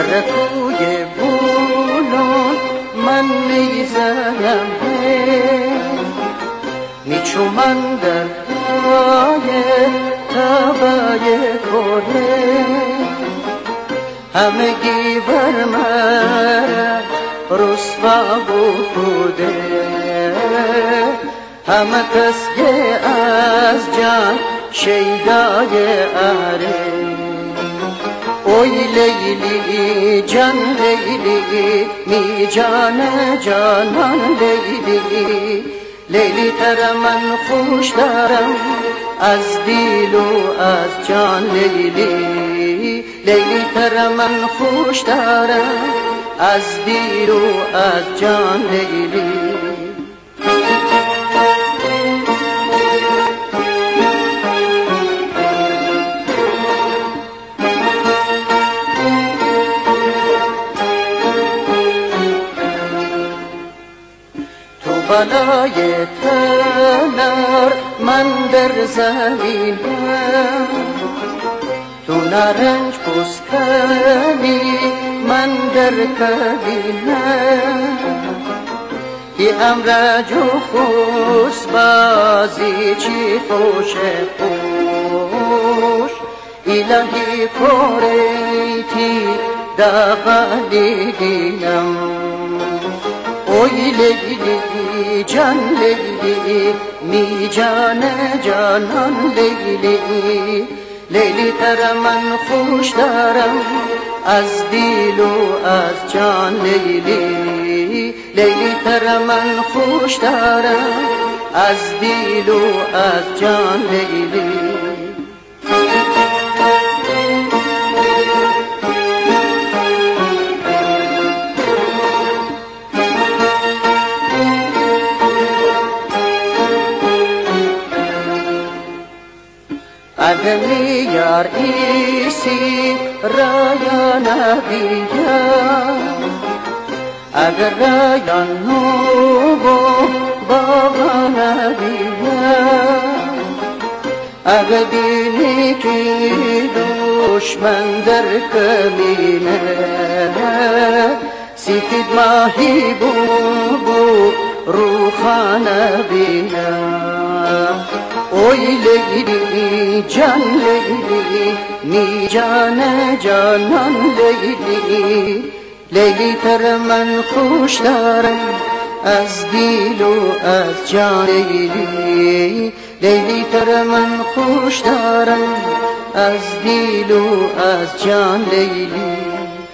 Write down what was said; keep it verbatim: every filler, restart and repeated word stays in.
در کوی بولون من میزنم میچومن در پای تبای کره همگی بر من رسوا بوده همه کس که از جان شیدای اره اوی لیلی جان لیلی می جان جانان لیلی لیلی تر من خوش دارم از دیل و از جان لیلی لیلی تر من خوش دارم از دیل و از جان لیلی بالای تنر من در زمینم تو نارنج پوستنی من در کبینم که امرج و خوش بازی چی خوش خوش الهی کوریتی داغلی دینم اوی لیلی جان لیلی می جان جانان لیلی لیلی تر من خوش دارم از دیل و از جان لیلی لیلی تر من خوش دارم از دیل و از جان لیلی ادمی یار ایسی رایا نبیا اگر رایا نوبو بابا نبیا اگر بینی که دشمن در کمینه سفید ماهی بو بو روخانه بیا اوی لیلی جان لیلی می جان جانان لیلی لیلی تر من خوش دارم از دیل و از جان لیلی لیلی تر من خوش دارم از دیل و از جان لیلی